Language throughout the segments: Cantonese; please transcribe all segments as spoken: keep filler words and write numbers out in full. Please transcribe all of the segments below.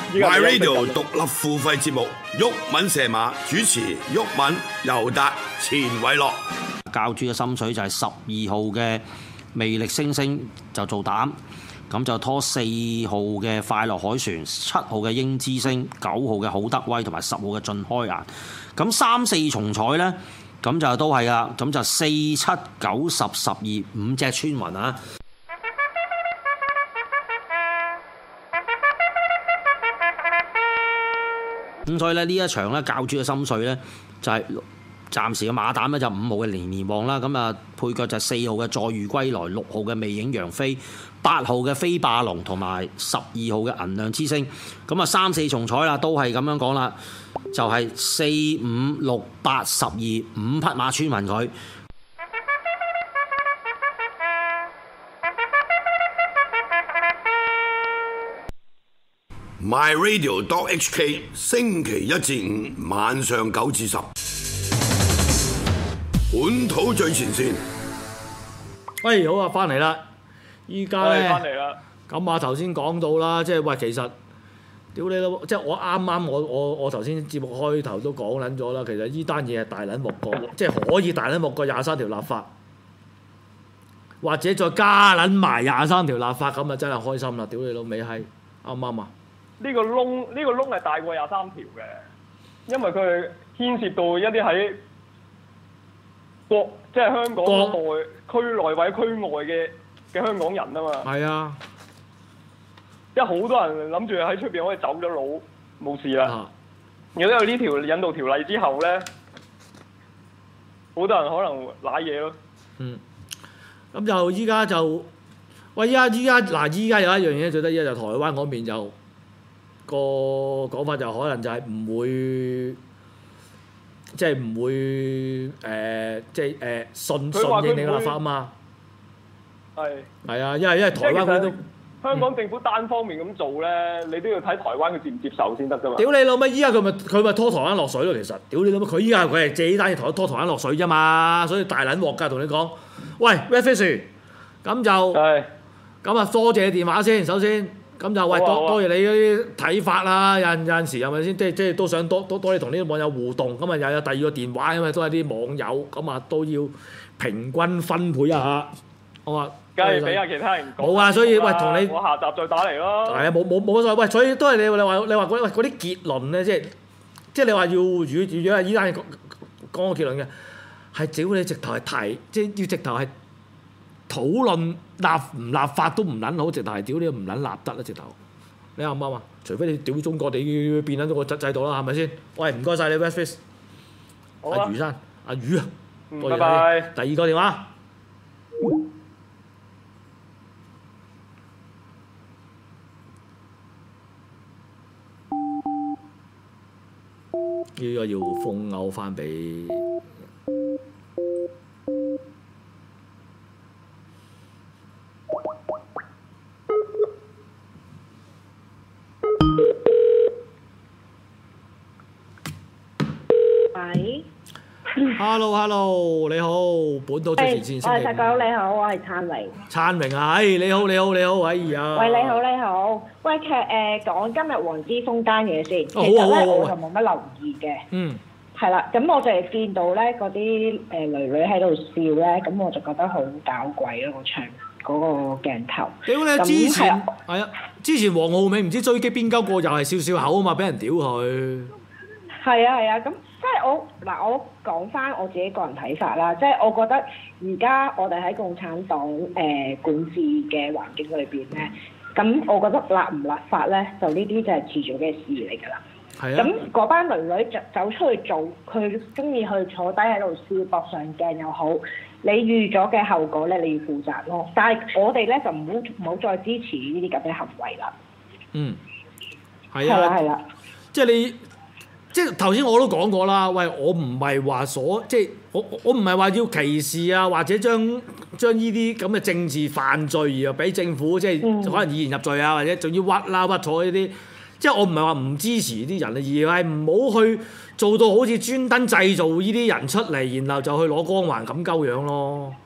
My Radio 獨立付費節目，毓民射馬主持，毓民、尤達、錢偉樂。 教主嘅心水就係十二號嘅魅力星星就做膽，咁就拖四號嘅快樂凱旋、七號嘅英之星、九號嘅好德威同埋十號嘅進開顏。咁三四重彩呢，咁就都係啦，咁就四七九十十二五隻穿雲啊！咁所以咧呢一場咧教主嘅心水咧就係、是、暫時嘅馬膽咧就五號嘅連連旺啦，咁啊配腳就係四號嘅再遇歸來，六號嘅魅影楊飛，八號嘅飛霸龍同埋十二號嘅銀亮之星，咁啊三四重彩啦，都係咁樣講啦，就係四五六八十二五匹馬穿雲佢。 My Radio dot H K 星期一至五晚上九至十，本土最前線。 喂，好啊，翻嚟啦！依家咧， 翻嚟啦。 咁啊頭先講到啦，即係喂，其實屌你老，即係我啱啱我我我頭先節目開頭都講撚咗啦。其實依單嘢係大撚鑊過，即係可以大撚鑊過廿三條立法，或者再加撚埋廿三條立法，咁啊真係開心啦！屌你老味係啱唔啱啊？ 呢個窿呢、呢個窿係大過廿三條嘅，因為佢牽涉到一啲喺國即係香港內區內或者區外嘅嘅香港人啊嘛。係啊，即係好多人諗住喺出邊可以走咗佬冇事啦。啊、如果有呢條引渡條例之後咧，好多人可能賴嘢咯。嗯， 咁就依家就喂，依家依家嗱，依家有一樣嘢最得意就台灣嗰邊就。個講法就可能就係唔會，即係唔會誒、呃，即係誒、呃、順順應你立法啊嘛。係。係啊，因為因為台灣佢都香港政府單方面咁做咧，嗯、你都要睇台灣佢接唔接受先得㗎嘛。 屌你老味！依家佢咪佢咪拖台灣落水咯，其實。屌你老味！佢依家佢係借呢單嘢拖拖台灣落水啫嘛，所以大撚鑊㗎，同你講。喂 Red Fish， 咁就係。咁啊，多謝電話先，首先。咁就喂，多多謝你嗰啲睇法啦，有有陣時係咪先？即係即係都想多多多啲同呢啲網友互動。咁啊又有第二個電話，因為都係啲網友，咁啊都要平均分配一下。我話梗係俾下其他人講。 冇啊，所以喂同你我下集再打嚟咯。 係啊，冇冇冇乜所謂。喂，所以都係你你話你話嗰嗰啲結論咧，即係即係你話要如如如果係依單講講個結論嘅，係屌你直頭係提，即係要直頭係。討論立唔立法都唔撚好，直頭係屌你唔撚立得啦！直頭，你啱唔啱啊？除非你屌中國，你變緊咗個制制度啦，係咪先？喂，唔該晒你 Westface，阿余生，阿余啊，多謝你。拜拜。第二個電話，呢個要封勾翻俾。 喂 ，Hello Hello， 你好，本土最前線。 我係石狗，你好，我係燦榮。 燦榮啊，誒你好你好你好，哎呀。 喂，你好你好，喂，其實誒講今日黃之鋒單嘢先，其實咧我就冇乜留意嘅。嗯。係啦，咁我就係見到咧嗰啲誒女女喺度笑咧，咁我就覺得好搞鬼咯，個場嗰個鏡頭。 屌你！之前係啊，之前黃浩銘唔知追擊邊鳩個，又係笑笑口啊嘛，俾人屌佢。係啊係啊，咁即係我嗱，我講翻我自己個人睇法啦，即係我覺得而家我哋喺共產黨誒、呃、管治嘅環境裏邊咧，咁我覺得立唔立法咧，就呢啲就係遲早嘅事嚟㗎啦。係啊。咁嗰班女女就走出去做，佢中意去坐低喺度笑，搏上鏡又好，你預咗嘅後果咧，你要負責咯。但係我哋咧就唔好唔好再支持呢啲咁嘅行為啦。嗯。係啊。係啦係啦。 即係你。即係頭先我都講過啦，喂，我唔係話所即係我我唔係話要歧視啊，或者將將呢啲咁嘅政治犯罪而又俾政府即係、嗯、可能以言入罪啊，或者仲要屈啦屈錯呢啲，即係我唔係話唔支持啲人啊，而係唔好去做到好似專登製造呢啲人出嚟，然後就去攞光環咁鳩樣咯。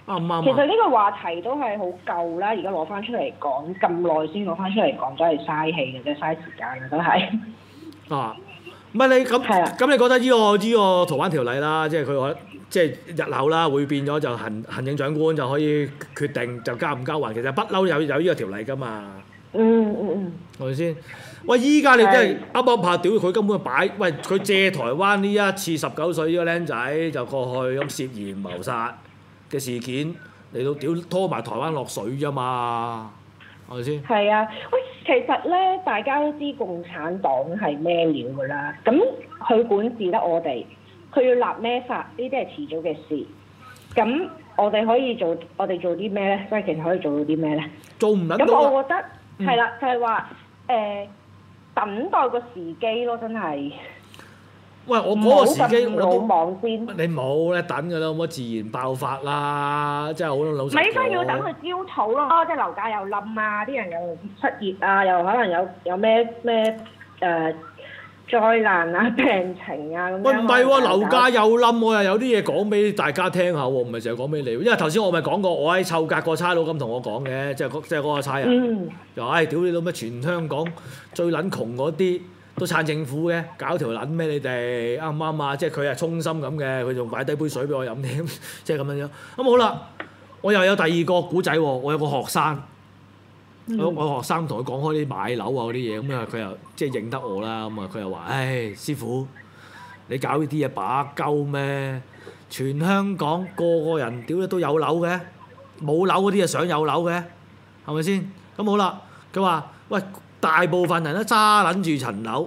啱唔啱啊？ 其實呢個話題都係好舊啦，而家攞翻出嚟講咁耐先攞翻出嚟講，都係嘥氣嘅啫，嘥時間嘅都係。 啊，唔係你咁係啊咁，你覺得呢、這個呢、這個逃犯條例啦，即係佢話即係日後啦會變咗就行行政長官就可以決定就交唔交還，其實不嬲有有呢個條例㗎嘛。 嗯嗯嗯。 係咪先？喂，依家你真係係啱啱拍屌佢根本擺，喂佢借台灣呢一次十九歲呢個僆仔就過去咁涉嫌謀殺嘅事件嚟到屌拖埋台灣落水啫嘛，係咪先？ 係啊，喂，其實咧，大家都知共產黨係咩料㗎啦。咁佢管治得我哋，佢要立咩法，呢啲係遲早嘅事。咁我哋可以做，我哋做啲咩咧？即係其實可以做到啲咩咧？ 做唔撚咁到啊！ 我覺得係啦，就係話誒等待個時機咯，真係喂，我唔嗰個時機好咁魯我都莽先。 你冇咧等㗎啦，冇乜自然爆發啦，真係好老實唔係應該要等講。 佢焦土咯，即係樓價又冧啊，啲人又失業啊，又可能有有咩咩誒災難啊、病情啊咁樣。 喂，唔係喎，樓價搞又冧，我又有啲嘢講俾大家聽下喎，唔係成日講俾你。因為頭先我咪講過，我喺臭格個差佬咁同我講嘅，即係嗰即係嗰個差人， 嗯， 就話唉屌你老咩，全香港最撚窮嗰啲都撐政府嘅，搞條撚咩你哋啱唔啱啊？即係佢係衷心咁嘅，佢仲擺低杯水俾我飲添，即係咁樣樣。咁好啦，我又有第二個古仔喎，我有個學生。我我學生同佢講開啲買樓啊嗰啲嘢，咁啊佢又即係認得我啦，咁啊佢又話：唉，師傅，你搞呢啲嘢把鳩咩？全香港個個人屌都有樓嘅，冇樓嗰啲啊想有樓嘅，係咪先？咁好啦，佢話：喂，大部分人都揸撚住層樓，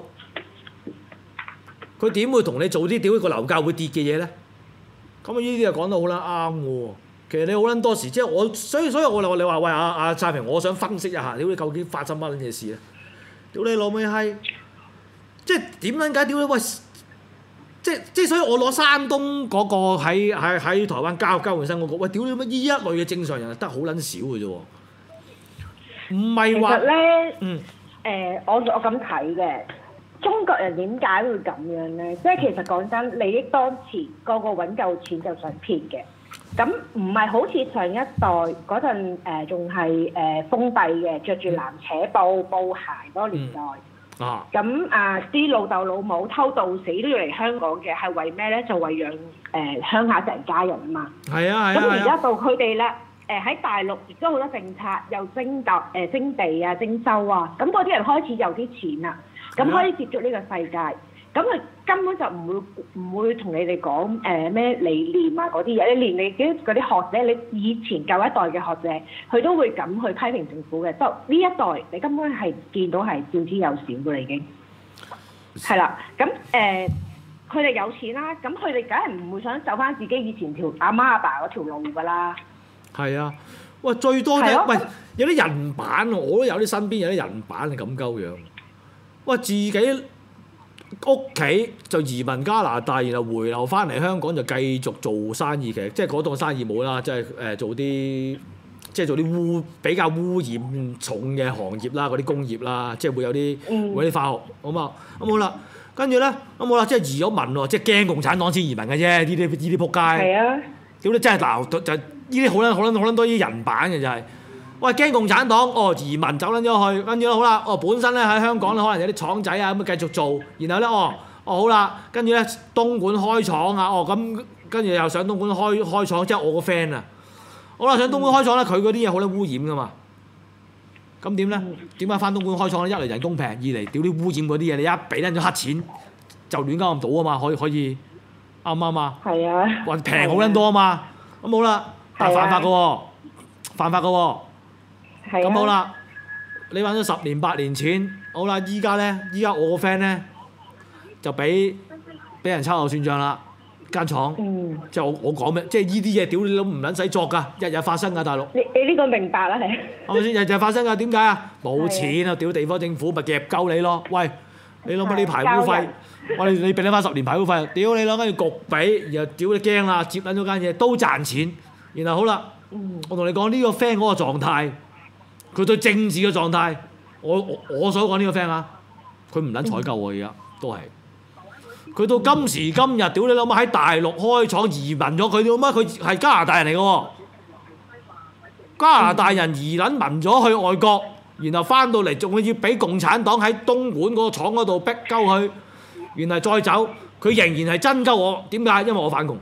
佢點會同你做啲屌個樓價會跌嘅嘢咧？咁啊呢啲就講得好啦啱喎。其實你好撚多時，即係我，所以所以我你話喂阿阿燦平，我想分析一下，屌你究竟發生乜撚嘢事咧？屌你老味閪，即係點撚解？屌你喂，即係即係所以我攞山東嗰個喺喺喺台灣交交換生嗰個，喂屌你乜呢一類嘅正常人得好撚少嘅啫喎，唔係其話實咧， 嗯誒，我我咁睇嘅。中國人點解會咁樣咧？即係其實講真，利益當前，個個揾夠錢就想撇嘅。咁唔係好似上一代嗰陣誒，仲係誒封閉嘅，着住藍扯布布鞋嗰個年代。 嗯、啊！ 咁啊，啲老豆老母偷渡死都要嚟香港嘅，係為咩咧？就為養誒、呃、鄉下成家人啊嘛。 係啊係啊！ 咁而家到佢哋咧，誒喺大陸亦都好多政策，又徵地誒徵地啊、徵收啊，咁嗰啲人開始有啲錢啦，咁可以接觸呢個世界。咁佢根本就唔會唔會同你哋講誒咩理念啊嗰啲嘢，你連你啲嗰啲學者，你以前舊一代嘅學者，佢都會咁去批評政府嘅。就呢一代，你根本係見到係少之又少嘅啦，已經係啦。咁誒，佢哋有錢啦，咁佢哋梗係唔會想走翻自己以前條阿媽阿爸嗰條路㗎啦。 係啊，喂，最多啫， 係啊喂，有啲人版，我都有啲身邊有啲人版係咁鳩樣，喂，自己屋企就移民加拿大，然後回流翻嚟香港就繼續做生意嘅，即係嗰檔生意冇啦，即係誒做啲即係做啲污比較污染重嘅行業啦，嗰啲工業啦，即係會有啲、嗯、會有啲化學，好嘛？咁好啦，跟住咧咁好啦，即係移咗民喎，即係驚共產黨先移民嘅啫，呢啲呢啲仆街。係啊！屌你真係鬧就呢啲好撚好撚好撚多啲人版嘅就係、是。喂，驚共產黨，哦移民走撚咗去，跟住咧好啦，哦本身咧喺香港咧可能有啲廠仔啊咁啊繼續做，然後咧哦哦好啦，跟住咧東莞開廠啊，哦咁跟住又上東莞開開廠，即係我個 friend 啊，好啦上東莞開廠咧，佢嗰啲嘢好撚污染噶嘛，咁點咧？點解翻東莞開廠咧？一嚟人工平，二嚟屌啲污染嗰啲嘢，你一俾撚咗黑錢就亂交咁賭啊嘛，可以可以啱唔啱啊？係啊，話平好撚多啊嘛，咁好啦，但係犯法嘅喎，犯法嘅喎。咁好啦，你揾咗十年八年錢，好啦，依家咧，依家我個 friend 咧就俾俾人秋後算賬啦，間廠，嗯、即係我我講咩？即係依啲嘢，屌你都唔撚使作㗎，日日發生㗎，大陸。你你呢個明白啦，你係咪先？日日發生㗎，點解啊？冇錢啊！屌地方政府咪夾鳩你咯？喂，你諗乜啲排污費？我哋你俾你翻十年排污費，屌你攞跟住焗俾，然後屌你驚啦，接撚咗間嘢都賺錢，然後好啦，嗯、我同你講呢、呢個 friend 嗰個狀態。佢對政治嘅狀態，我我我所講呢個 friend 啊，佢唔撚採購喎而家，都係。佢到今時今日，屌你諗下喺大陸開廠移民咗，佢點乜？佢係加拿大人嚟嘅喎， 加拿大人移撚民咗去外國，然後翻到嚟仲要俾共產黨喺東莞嗰個廠嗰度逼鳩佢，然後再走，佢仍然係真鳩我。點解？因為我反共。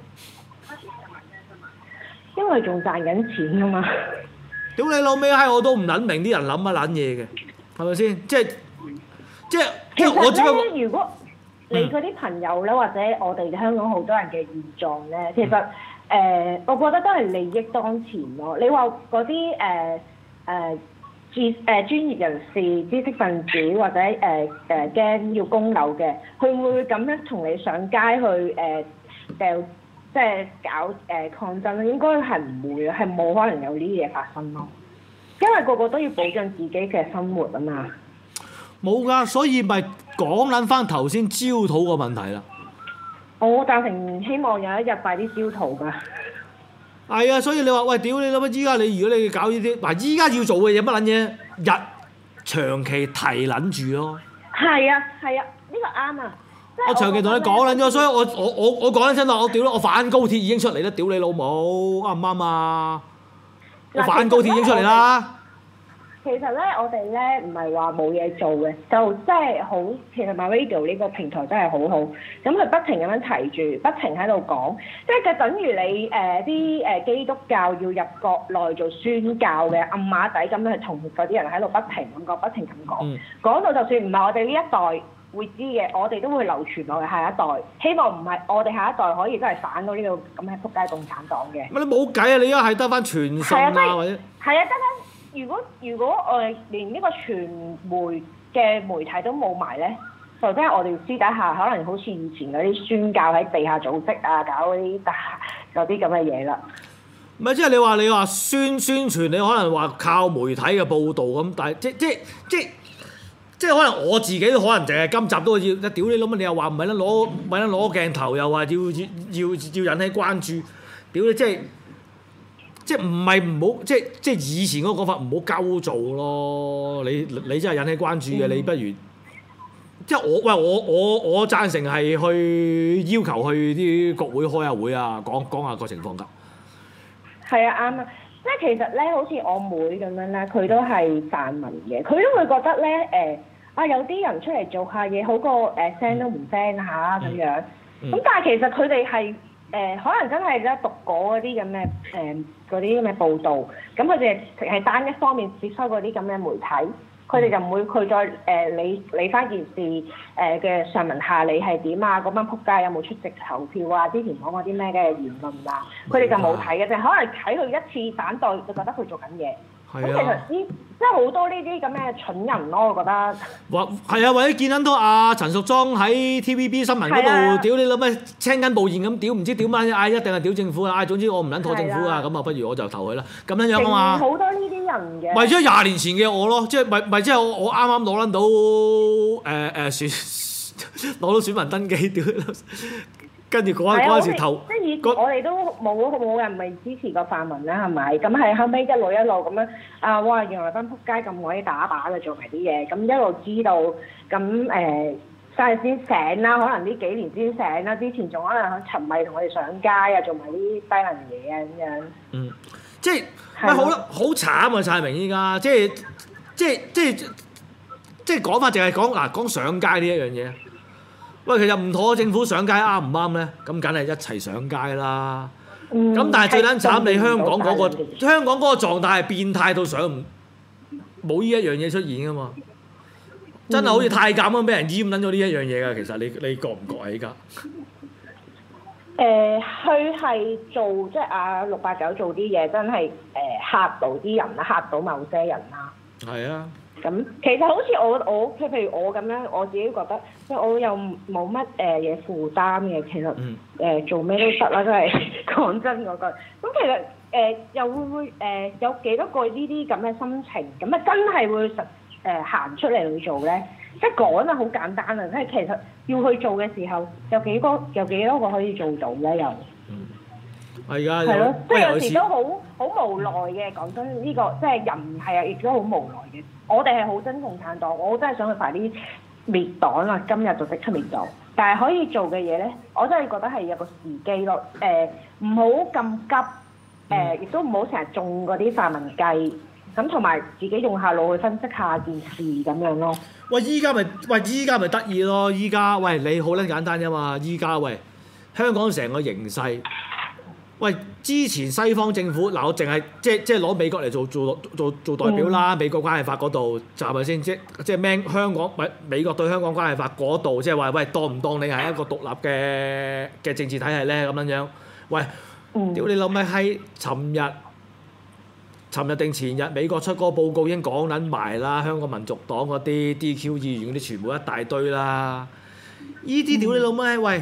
因為仲賺緊錢㗎嘛。 屌你老味閪！我都唔撚明啲人諗乜撚嘢嘅，係咪先？即係即係即係我只不過。 如果你嗰啲朋友咧，或者我哋香港好多人嘅現狀咧，其實誒、呃，我覺得都係利益當前咯。你話嗰啲誒誒知誒專業人士、知識分子或者誒誒驚要供樓嘅，佢會唔會咁樣同你上街去誒掉？呃即係搞誒、呃、抗爭咧，應該係唔會，係冇可能有呢啲嘢發生咯。因為個個都要保障自己嘅生活啊嘛。 冇㗎，所以咪講撚翻頭先焦土個問題啦。 我贊成，希望有一日快啲焦土㗎。 係啊，所以你話喂，屌你諗乜？依家你如果你搞呢啲，嗱依家要做嘅嘢乜撚嘢？日長期提撚住咯。係啊，係啊，呢、呢個啱啊。 我長期同你講撚咗，所以我我我我講緊真啦，我屌我反高鐵已經出嚟啦，屌你老母，啱唔啱啊？我反高鐵已經出嚟啦。 其實咧，我哋咧唔係話冇嘢做嘅，就真係好。其實 MyRadio 呢個平台真係好好，咁佢不停咁樣提住，不停喺度講，即係就等於你誒啲誒基督教要入國內做宣教嘅暗馬仔咁樣去同嗰啲人喺度不停咁講，不停咁講，講、嗯、到就算唔係我哋呢一代會知嘅，我哋都會流傳落去下一代。希望唔係我哋下一代可以真係反到呢個咁嘅撲街共產黨嘅。乜你冇計啊！你而家係得翻傳信啊，啊或者係啊，得翻。如果如果我哋連呢個傳媒嘅媒體都冇埋咧，就真係我哋私底下可能好似以前嗰啲宣教喺地下組織啊，搞嗰啲嗰啲咁嘅嘢啦。唔係即係你話你話宣宣傳，你可能話靠媒體嘅報導咁，但係即即即即係可能我自己都可能淨係今集都要屌你老母，你又話唔係得攞唔係得攞鏡頭，又話要要要要引起關注，屌你即係。即係唔係唔好，即係即係以前嗰個講法唔好鳩做咯。你你真係引起關注嘅，嗯、你不如即係我喂我我我贊成係去要求去啲國會開下會啊，講講下個情況㗎。係啊，啱啊！即係其實咧，好似我妹咁樣咧，佢都係泛民嘅，佢都會覺得咧誒、呃、啊有啲人出嚟做下嘢好過誒聲都唔聲下咁樣。咁、嗯嗯、但係其實佢哋係。誒、呃、可能真係咧讀過嗰啲咁嘅誒嗰啲咁嘅報導，咁佢哋係單一方面接收嗰啲咁嘅媒體，佢哋就唔會佢再誒、呃、理理翻件事誒嘅、呃、上文下理係點啊？嗰班仆街有冇出席投票啊？之前講過啲咩嘅言論啊？佢哋就冇睇嘅，就可能睇佢一次反對就覺得佢做緊嘢。咁其實呢，即係好多呢啲咁嘅蠢人咯，我覺得。或係啊，或者見撚到阿陳淑莊喺 T V B 新聞嗰度屌你老咩青筋暴現咁屌，唔知屌乜嘢，一定係屌政府啊！唉，總之我唔撚妥政府啊，咁啊不如我就投佢啦，咁樣樣啊嘛。好多呢啲人嘅。咪即係廿年前嘅我咯，即係咪咪即係我我啱啱攞撚到誒誒選攞到選民登記屌。跟住嗰陣嗰陣時投，即係以前我哋都冇冇人咪支持過泛民啦，係咪？咁係後尾一路一路咁樣啊！哇！原來班撲街咁鬼打靶嘅做埋啲嘢，咁一路知道咁誒，曬先醒啦。可能呢幾年先醒啦，之前仲可能沉迷同我哋上街啊，做埋啲低能嘢啊咁樣。嗯，即係喂好啦，好慘啊！蔡明依家即係即係即係即係講法，淨係講嗱講上街呢一樣嘢。喂，其實唔妥政府上街啱唔啱咧？咁梗係一齊上街啦。咁、嗯、但係最撚慘，你香港嗰、嗰個香港嗰個狀態係變態到上唔冇呢一樣嘢出現噶嘛？真係好似太監咁俾人閹撚咗呢一樣嘢㗎。其實你你覺唔覺啊？依家誒，佢係做即係阿六八九做啲嘢，真係誒嚇到啲人啦，嚇到某些人啦。係啊。咁其實好似我我即係譬如我咁樣，我自己覺得即係我又冇乜誒嘢負擔嘅，其實誒、嗯呃、做咩都得啦，真係講真嗰句。咁其實誒、呃、又會唔會誒、呃、有幾多個呢啲咁嘅心情，咁啊真係會實誒行出嚟去做咧？即係講啊好簡單啊，即係其實要去做嘅時候，有幾個有幾多個可以做到咧？又嗯係㗎，係咯，即係有時都好好無奈嘅。講真，呢、呢個即係人係啊，亦都好無奈嘅。我哋係好憎共產黨，我真係想去快啲滅黨啦！今日就即刻滅黨，但係可以做嘅嘢咧，我真係覺得係有個時機咯。誒、呃，唔好咁急， 誒亦都唔好成日中嗰啲泛民計，咁同埋自己用下腦去分析下件事咁樣咯。 喂，依家咪喂，依家咪得意咯！依家喂你好撚簡單啫嘛！依家喂香港成個形勢，喂之前西方政府嗱，我淨係即即係攞美國嚟做做做做代表啦，嗯、美國關係法嗰度就係咪先？即即係咩香港唔係美國對香港關係法嗰度，即係話喂當唔當你係一個獨立嘅嘅政治體系咧咁樣樣？喂，屌、嗯、你老味閪！尋日。尋日定前日，美國出嗰個報告已經講撚埋啦，香港民族黨嗰啲 D Q 議員嗰啲全部一大堆啦。依啲屌你老母喂！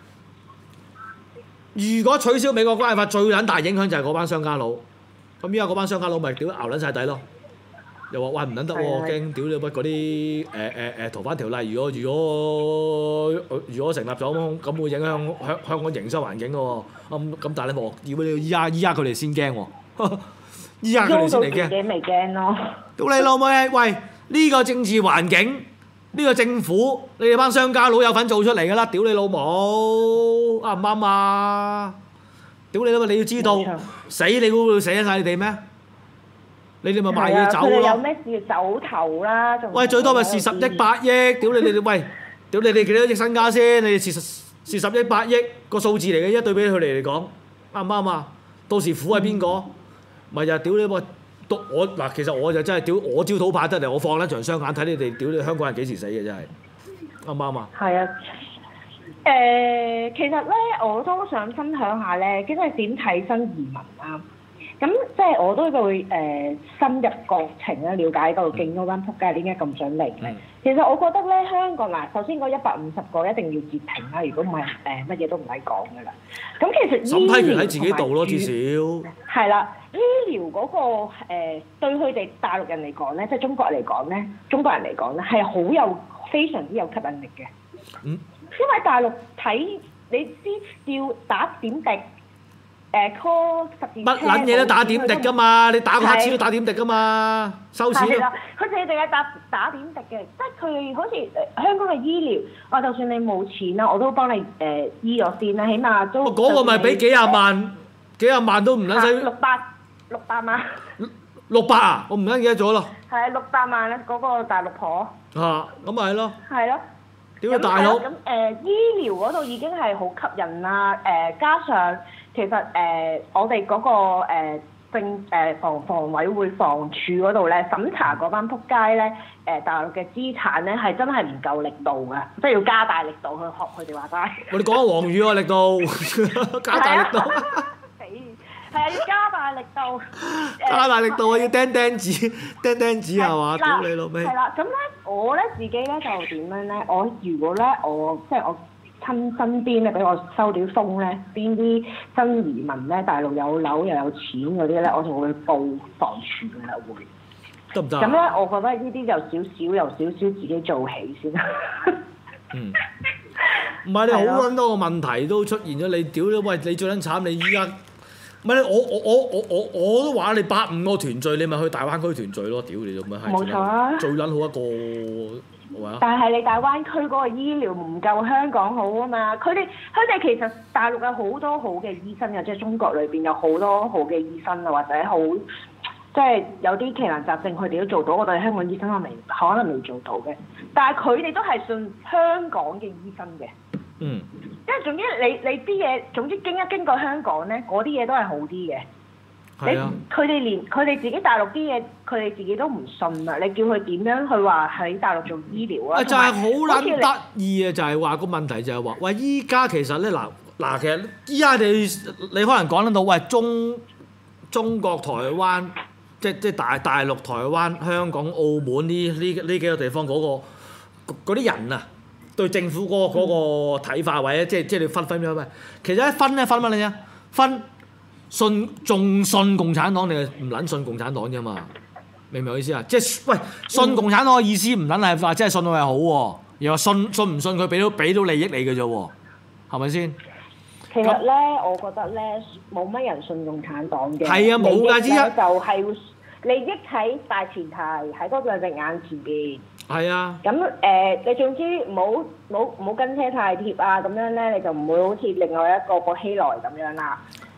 如果取消美國關係法，最撚大影響就係嗰班商家佬。咁依家嗰班商家佬咪屌熬撚晒底咯。又話喂唔撚得喎，驚屌你乜嗰啲誒誒誒逃犯條例，如果如果如果成立咗咁，會影響香香港營商環境嘅喎。咁咁但係你冇，要依家依家佢哋先驚喎。依家佢哋先嚟驚， 自己未驚咯。 屌你老母！喂，呢個政治環境，呢個政府，你哋班商家佬有份做出嚟㗎啦！屌你老母，啱唔啱啊？屌你老母！你要知道，死你估會死得曬你哋咩？你哋咪賣嘢走咯。佢哋有咩事走頭啦？ 喂，最多咪蝕十億八億，屌你哋！喂，屌你哋幾多億身家先？你哋蝕蝕十億八億個數字嚟嘅，一對比佢哋嚟講，啱唔啱啊？到時苦係邊個？咪就係屌你喎！我嗱，其實我就真係屌我焦土炮得嚟，我放一場雙眼睇你哋屌你香港人幾時死嘅真係啱唔啱啊？ 係啊，誒、呃，其實咧我都想分享下咧，即係點睇新移民啊？咁即係我都會誒、呃、深入國情咧，了解到勁嗰班仆街點解咁想嚟咧。嗯、其實我覺得咧，香港嗱，首先嗰一百五十個一定要截停啦，如果唔係誒乜嘢都唔使講噶啦。咁其實審批權喺自己度咯，至少係啦。醫療嗰、那個誒、呃、對佢哋大陸人嚟講咧，即係中國人嚟講咧，中國人嚟講咧係好有非常之有吸引力嘅。嗯。因為大陸睇你知要打點滴。誒 call 十二乜撚嘢都打點滴㗎嘛，你打個乞嗤都打點滴㗎嘛，收錢。係啦， 佢哋淨係打打點滴嘅，即係佢哋好似誒香港嘅醫療，我就算你冇錢啦，我都幫你誒、呃、醫咗先啦，起碼都。 嗰個咪俾幾廿萬，幾廿萬都唔撚使。 六百六百萬。 六百啊！我唔撚記得咗咯。 係啊，六百萬啊！嗰個大陸婆。 啊，咁咪係咯。 係咯。 屌你大佬！ 咁誒、呃、醫療嗰度已經係好吸引啦，誒、呃、加上。其實誒、呃，我哋嗰、那個誒政誒房房委會房署嗰度咧審查嗰班仆街咧，誒、呃、大陸嘅資產咧係真係唔夠力度㗎，即係要加大力度去學佢哋話齋。我哋講緊黃宇喎力度，加大力度。死！係啊，要加大力度。 加大力度啊！要釘釘子，釘釘子係嘛？屌你老味！ 係啦，咁咧我咧自己咧就點樣咧？我如果咧我即係我。親身邊咧俾我收到風咧，邊啲新移民咧大陸有樓又有錢嗰啲咧，我就會報房署㗎啦會。 得唔得？ 咁咧，我覺得呢啲就少少，由少少自己做起先。 嗯。唔係你好撚多個問題都出現咗，你屌你喂！你最撚慘，你依家唔係你我我我我我我都話你百五個團聚，你咪去大灣區團聚咯！屌你做咩係？ 冇錯啊！ 最撚好一個。 但係你大灣區嗰個醫療唔夠香港好啊嘛！佢哋佢哋其實大陸有好多好嘅醫生嘅，即係中國裏邊有好多好嘅醫生啊，或者好即係有啲奇難雜症佢哋都做到，我哋香港醫生係未可能未做到嘅。但係佢哋都係信香港嘅醫生嘅。嗯。因為總之你你啲嘢總之經一經過香港咧，嗰啲嘢都係好啲嘅。你佢哋連佢哋自己大陸啲嘢，佢哋自己都唔信啊！你叫佢點樣去話喺大陸做醫療啊？ 就係好撚得意啊！就係話個問題就係話，喂，依家其實咧嗱嗱，其實依家你你可能講得到，喂，中中國台灣，即即大大陸、台灣、香港、澳門呢呢呢幾個地方嗰個嗰啲人啊，對政府嗰嗰個睇法，或者即即你分分咗咩？其實一分咧分乜你啊？分。信仲信共產黨定係唔撚信共產黨啫嘛？明唔明我意思啊？即係喂，信共產黨嘅意思唔撚係話即係信到係好喎，而話信信唔信佢俾到俾到利益你嘅啫喎，係咪先？ 其實咧，我覺得咧冇乜人信共產黨嘅。 係啊，冇㗎，只係就係利益喺大前提喺嗰兩隻眼前邊。 係啊。 咁誒、呃，你總之唔好唔好唔好跟車太貼啊，咁樣咧你就唔會好似另外一個個希萊咁樣啦。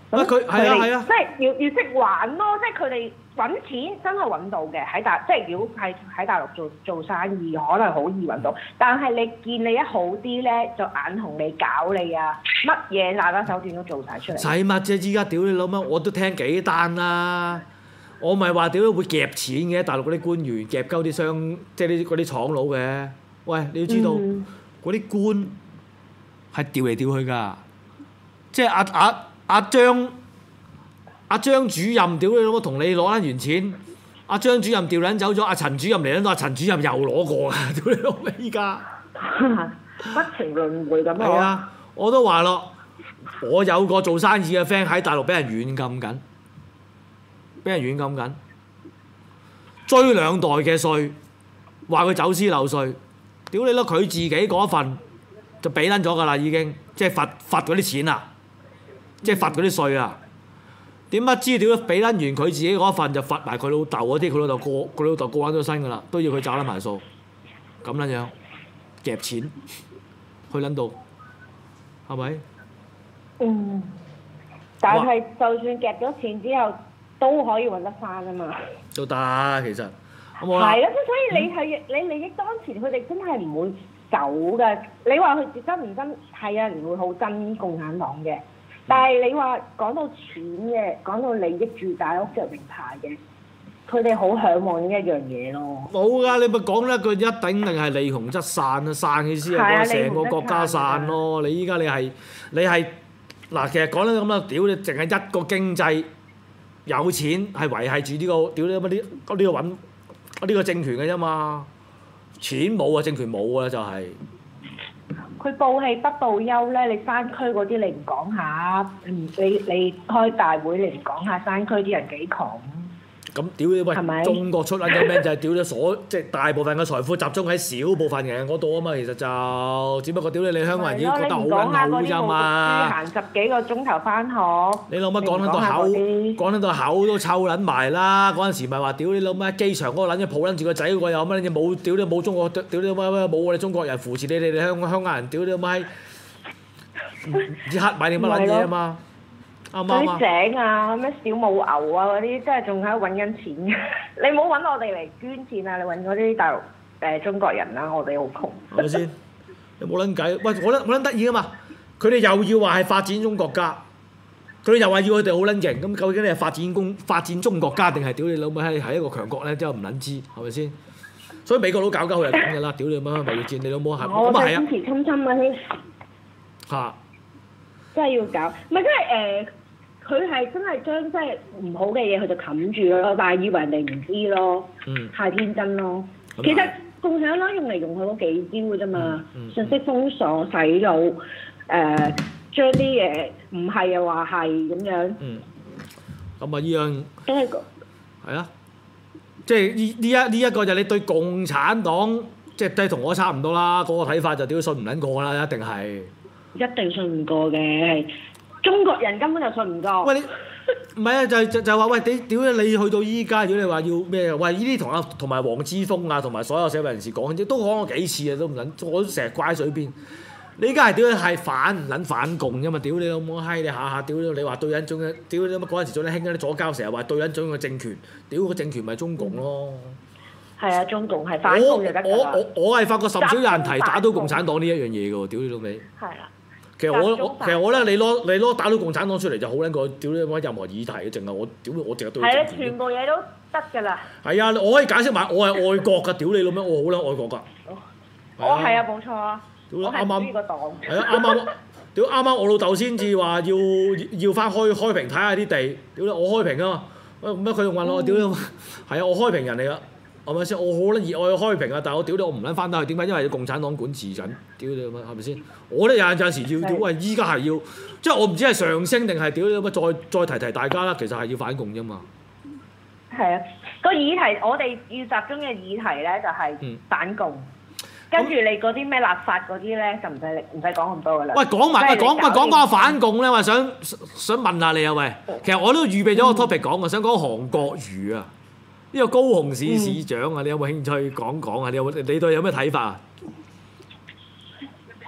喂佢係啊係啊， 即係要要識玩咯，即係佢哋揾錢真係揾到嘅喺大，即係如果係喺大陸做做生意，可能好易揾到。但係你見你一好啲咧，就眼紅你搞你啊，乜嘢拿把手段都做晒出嚟。 使乜啫？依家屌你老母，我都聽幾單啦。我咪話屌會夾錢嘅，大陸嗰啲官員夾鳩啲商，即係啲嗰啲廠佬嘅。喂，你要知道嗰啲、嗯、官係調嚟調去㗎，即係阿阿阿張阿張主任屌你老母同你攞翻完錢，阿張主任調撚走咗，阿陳主任嚟撚到，阿陳主任又攞過啊！屌你老味依家不停輪迴咁樣。 係啊，我都話咯，我有個做生意嘅 friend 喺大陸俾人軟禁緊。俾人軟禁緊，追兩代嘅稅，話佢走私漏稅，屌你咯！佢自己嗰份就俾撚咗㗎啦，已經即係罰罰嗰啲錢啊，即係罰嗰啲稅啊。點不知屌俾撚完佢自己嗰份就罰埋佢老豆嗰啲，佢老豆過佢老豆過撚咗身㗎啦，都要佢找撚埋數，咁撚樣夾錢去撚到，係咪？ 嗯，但係就算夾咗錢之後，都可以揾得翻啊嘛！ 都得其實，好冇啦。 係啊，即所以你係、嗯、你利益當前，佢哋真係唔會走㗎。你話佢真唔真？係啊，人會好憎共產黨嘅。但係你話講到錢嘅，講到利益住大屋着名牌嘅，佢哋好嚮往呢一樣嘢咯。 冇㗎，你咪講一句一定定係利紅則散啊！散嘅意思係講成個國家散咯。你依家你係你係嗱，其實講得咁啦，屌你，淨係一個經濟。有錢係維係住呢個屌你乜啲呢個揾呢個政權嘅啫嘛，錢冇啊，政權冇啊，就係、是。 佢報喜不報憂咧，你山區嗰啲你唔講下，你你開大會你唔講下山區啲人幾窮？ 咁屌你喂， 係中國出撚咗名就係屌你所，即係大部分嘅財富集中喺少部分人嗰度啊嘛，其實就只不過屌你你香港人已經覺得好撚好啫嘛。 行十幾個鐘頭翻學。 你老乜講撚到口，講撚到口都臭撚埋啦！嗰陣時咪話屌你老乜機場嗰個撚嘢抱撚住個仔嗰個有乜撚嘢冇？屌你冇中國，屌你乜乜冇我哋中國人扶持你哋，你香香港人屌你媽閪，唔知黑買定乜撚嘢啊嘛！嗰啲井啊，咩小母牛啊嗰啲，真係仲喺度揾緊錢嘅。你唔好揾我哋嚟捐錢啊！你揾嗰啲大陸誒、呃、中國人啦，我哋好窮。 係咪先？你冇撚計？喂，我覺得我撚得意啊嘛！佢哋又要話係發展中國家，佢哋又話要佢哋好撚型。咁究竟你係發展公發展中國家定係屌你老母係係一個強國咧？真係唔撚知，係咪先？所以美國佬搞鳩佢係咁嘅啦，屌你老母咪要戰你老母係咁啊係啊！ 支持侵侵嗰啲嚇， 真係要搞，唔係真係誒。佢係真係將即係唔好嘅嘢，佢就冚住咯，但係以為人哋唔知咯，嗯、太天真咯。嗯、其實共產黨用嚟用去嗰幾招嘅啫嘛，嗯嗯、信息封鎖、洗腦，誒、呃、將啲嘢唔係又話係咁樣。嗯， 咁啊依樣都係個係啊，即係呢呢一呢一個就你對共產黨即係都係同我差唔多啦，嗰、嗰個睇法就屌信唔撚過啦，一定係一定信唔過嘅。中國人根本就信唔過。 喂，你唔係啊？就就就話喂，你屌你去到依家，如果你話要咩？喂，呢啲同阿同埋黃之鋒啊，同埋所有社會人士講，都講過幾次啊，都唔撚，我都成日掛喺水邊。你依家係屌你係反唔撚反共啫嘛？屌你老母閪！你下下屌你話對撚種嘅，屌你乜嗰陣時做啲興嗰啲左膠，成日話對撚種嘅政權，屌個政權咪中共咯。 係啊，中共係反共就得㗎啦。 我我我係發覺甚少有人提打到共產黨呢一樣嘢嘅喎，屌你老味。係啦。其實我我其實我咧，你攞你攞打到共產黨出嚟就好撚過屌你乜任何議題嘅，淨係我屌我淨係對。 係啊，全部嘢都得㗎啦。係啊，我可以解釋埋，我係愛國㗎，屌你老咩，我好撚愛國㗎。 我係啊，冇錯啊。我係中意個黨。 係啊，啱啱屌啱啱我老豆先至話要要翻開開平睇下啲地，屌你我開平啊嘛，喂乜佢仲問我屌你，係啊我開平人嚟㗎。係咪先？我好撚熱愛開平啊！但係我屌你，我唔撚翻得去。點解？因為共產黨管治緊。屌你乜？係咪先？我咧有陣有時要屌喂，依家係要，即係我唔知係上升定係屌你乜？再再提提大家啦，其實係要反共啫嘛。 係啊，個議題我哋要集中嘅議題咧就係反共。嗯、跟住你嗰啲咩立法嗰啲咧就唔使唔使講咁多噶啦。喂，講埋喂講喂講講反共咧，我想想問下你啊喂，其實我都預備咗個 topic 講啊，想講韓國瑜啊。呢個高雄市市長啊，嗯、你有冇興趣講講啊？你有冇你對有咩睇法啊？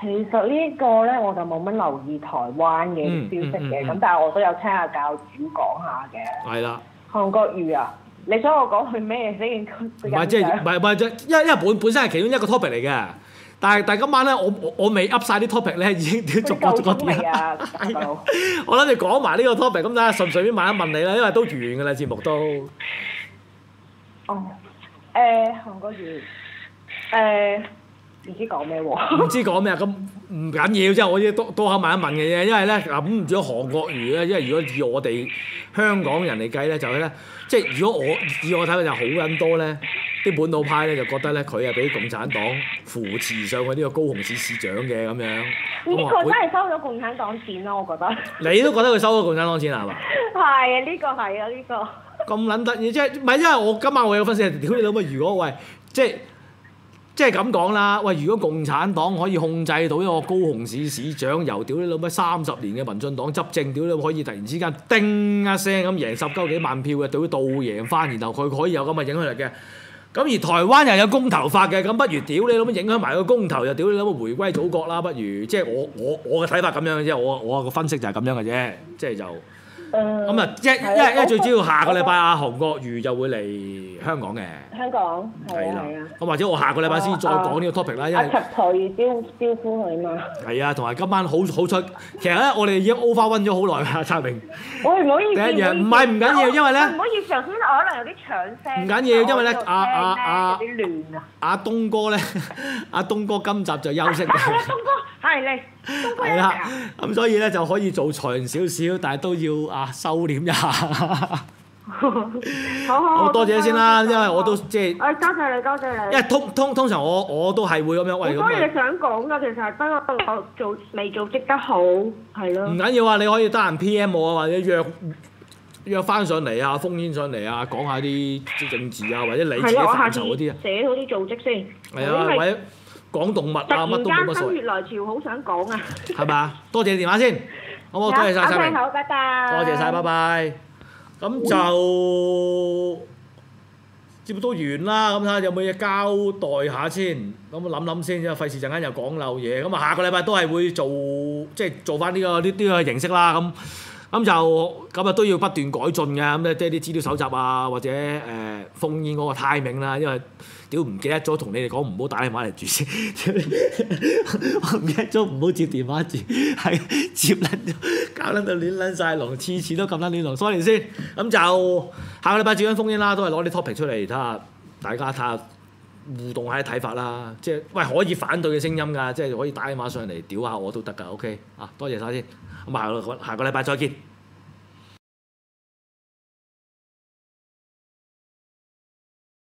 其實呢個咧我就冇乜留意台灣嘅消息嘅，咁、嗯嗯嗯、但係我都有聽下教主講下嘅。 係啦。 韓國瑜啊，你想我講佢咩先？ 唔係即係唔係唔係即係，因為因為本本身係其中一個 topic 嚟嘅，但係但係今晚咧，我我我未噏晒啲 topic 咧，已經逐個逐個點啊！我諗住講埋呢個 topic，咁睇下順唔順便問一問你啦，因為都完㗎啦節目都。 哦，誒、呃、韓國瑜，誒、呃。唔知講咩喎？唔知講咩啊？咁唔緊要，即係我要多多口問一問嘅啫。因為咧嗱，咁除咗韓國瑜咧，因為如果以我哋香港人嚟計咧，就係咧，即係如果我以我睇佢就好撚多咧，啲本土派咧就覺得咧佢係俾共產黨扶持上去呢個高雄市市長嘅咁樣。 呢個真係收咗共產黨錢咯，我覺得。 你都覺得佢收咗共產黨錢係嘛？ 係啊，呢、呢個係啊，呢、呢個。咁撚得意，即係唔係因為我今晚我有分析，屌你老母！如果喂，即係。即係咁講啦，喂！如果共產黨可以控制到一個高雄市市長，由屌你老母三十年嘅民進黨執政，屌你可以突然之間叮一聲咁贏十鳩幾萬票嘅，對佢倒贏翻，然後佢可以有咁嘅影響力嘅。咁而台灣又有公投法嘅，咁不如屌你老母影響埋個公投，又屌你老母回歸祖國啦！不如即係我我我嘅睇法咁樣嘅啫，我我個分析就係咁樣嘅啫，即係就。咁啊，一一一最主要下個禮拜阿韓國瑜就會嚟香港嘅。香港係啊係啊。咁或者我下個禮拜先再講呢個 topic 啦，因為。阿陳台招招呼佢嘛。係啊，同埋今晚好好出，其實咧我哋已經 overrun 咗好耐啦，燦明。我唔好意思。第一樣唔係唔緊要，因為咧。唔好意思，頭先我可能有啲搶聲。唔緊要，因為咧阿阿阿有啲亂啊。阿東哥咧，阿東哥今集就休息。係啊，東哥係嚟。係啦，咁所以咧就可以做長少少，但係都要啊收斂一下。好好好，多謝先啦，因為我都即係。誒，多謝你，多謝你。因為通通通常我我都係會咁樣喂咁。好多嘢想講㗎，其實不過我做未組織得好，係咯。唔緊要啊，你可以得閒 P M 我啊，或者約約翻上嚟啊，烽煙上嚟啊，講下啲政治啊，或者你自己範疇嗰啲啊。寫好啲組織先。係啊，或者。講動物啊，乜都冇乜所謂。突然間心血來潮，好想講啊！係嘛？多謝電話先，好唔好？多謝晒，燦明。好，拜拜。多謝晒，拜拜。咁就節目都完啦，咁睇下有冇嘢交代下先。咁諗諗先，因為費事陣間又講漏嘢。咁啊，下個禮拜都係會做，即係做翻呢個呢呢個形式啦。咁咁就咁啊，都要不斷改進嘅。咁咧，即係啲資料搜集啊，或者誒烽煙嗰個 timing 啦，因為。屌唔記得咗同你哋講唔好打電話嚟住先，我唔記得咗唔好接電話住，係接撚咗，搞撚到亂撚晒龍，次次都咁撚亂龍，sorry先。咁就下個禮拜接緊烽煙啦，都係攞啲 topic 出嚟睇下，大家睇下互動下啲睇法啦。即係喂可以反對嘅聲音㗎，即係可以打電話上嚟屌下我都得㗎。OK 啊，多謝晒先。咁下個下個禮拜再見。